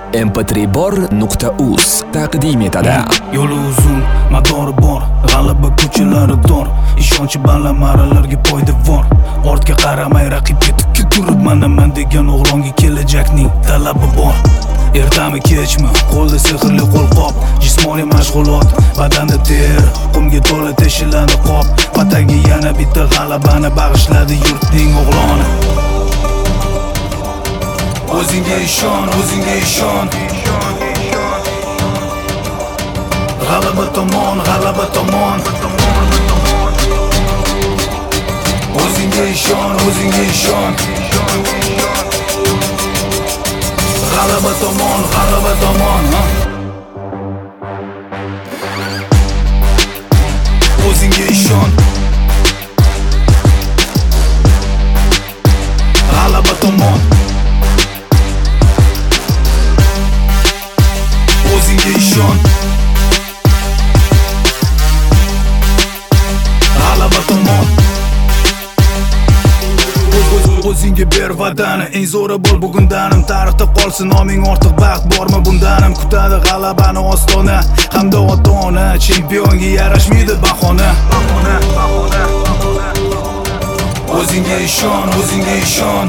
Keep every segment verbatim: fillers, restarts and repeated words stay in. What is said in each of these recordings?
em p tre bor nuqta uz taqdim etadi. Yo'li uzun, madori bor, g'alaba ko'chalari dor, ishonchi baland marralarga poydevor. Ortga qaramay raqibga tikka turib, mana men degan o'g'longa kelajakning talabi bor. Ertami kechmi, qo'lda sehrli qo'lqop, jismoniy mashg'ulot, badanda ter, qumga to'la teshiladi qop. Vatanga yana bitta g'alabani bag'ishladi yurtning o'g'loni. O'zingga ishon, o'zingga ishon. G'alaba tomon, g'alaba tomon. O'zingga ishon, o'zingga ishon. G'alaba tomon, g'alaba tomon. O'zingga ishon. G'alaba tomon. O'zingga ishon. G'alaba tomon. O'zingga ber va'dani, eng zo'ri bo'l bugundanim. Tarixda qolsin noming, ortiq baxt bormi bundanim. Kutadi g'alabani ostona hamda ota-ona, chempionga yarashmaydi bahona. O'zingga ishon, o'zingga ishon.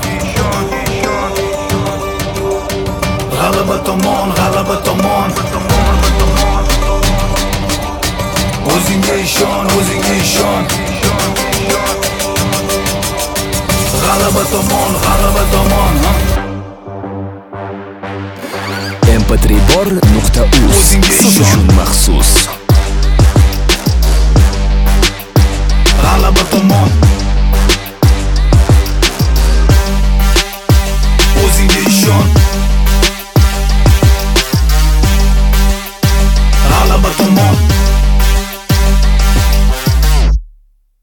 G'alaba tomon, g'alaba tomon. O'zingga ishon, o'zingga ishon. G'alaba tomon, g'alaba tomon. em p tre bor nuqta uz O'zingga siz ishon. uchun maxsus. G'alaba tomon.